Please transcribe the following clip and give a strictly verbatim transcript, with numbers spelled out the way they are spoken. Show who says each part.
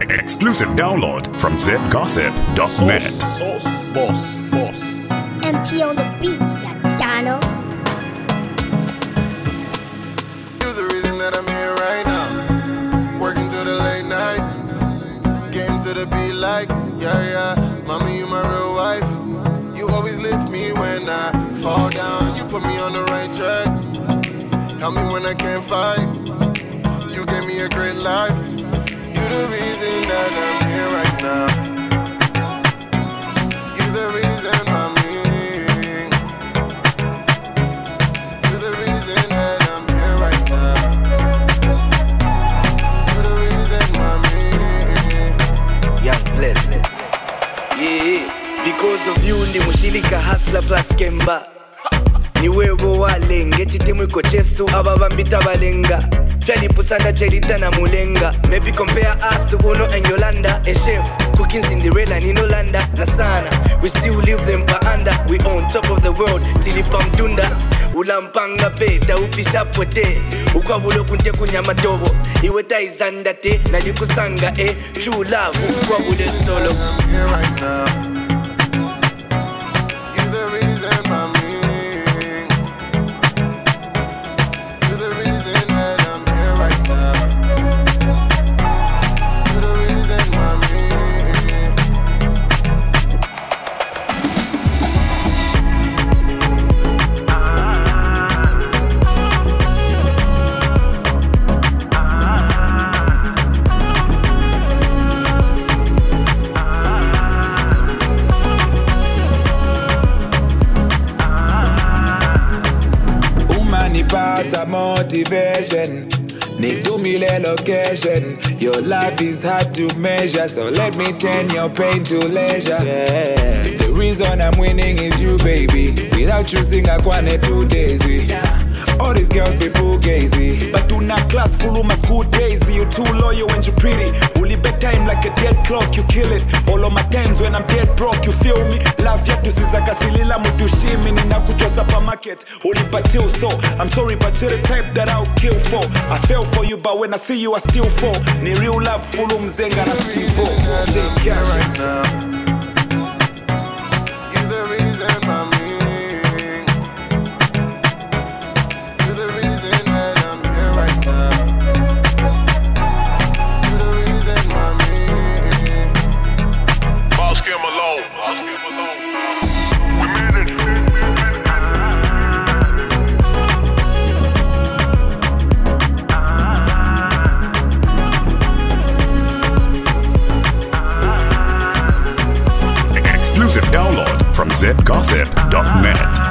Speaker 1: Exclusive download from Z Gossip dot net.
Speaker 2: Sauce, boss, boss.
Speaker 3: M T on the beat, ya Dano.
Speaker 2: You're the reason that I'm here right now. Working till the late night. Getting to the beat like, yeah, yeah. Mama, you my real wife. You always lift me when I fall down. You put me on the right track. Help me when I can't fight. You gave me a great life. You're the reason that I'm here right now. You're the reason, mommy. You're the reason that I'm here right now. You're the reason, mommy.
Speaker 4: Young blessed. Yeah, because of you ndi mushilika hustler plus Kemba. Ni wewe wale ngechitimu iko chesu ababambita balenga. Feli pusanda cherita na mulenga. Maybe compare us to Uno and Yolanda. And chef, cooking Cinderella ni Nolanda. Na sana, we still leave them pa under. We on top of the world, tilipam tunda. Ulampanga beta upisha pote. Ukwabulo kunte kunyama dobo. Iweta izanda te, nalikusanga eh. True love, ukwabule solo.
Speaker 2: I'm here right now. You're the reason, mommy. You're the reason that I'm here right now. You're the reason, mommy.
Speaker 5: Pass a motivation, need to me location. Your life is hard to measure, so let me turn your pain to leisure. Yeah. The reason I'm winning is you, baby. Without you, sing I want two daisy. All these girls be fugazi, but do not class full my school daisy. You too loyal when you pretty. Only bet time like a dead clock, you kill it. All of my times when I'm dead broke, you feel me. Love ya to sizaka silila mutushimi. Nina kuchwa supermarket, only patil so. I'm sorry but you're the type that I'll kill for. I fell for you but when I see you I still fall. Ni real love full mzenga na still fall.
Speaker 2: Take care right now. You're the reason, mommy. You're the reason that I'm here right now. You're the reason, mommy.
Speaker 6: Boss Kim alone. Boss Kim alone. We made it.
Speaker 1: Exclusive download from Z Gossip dot net.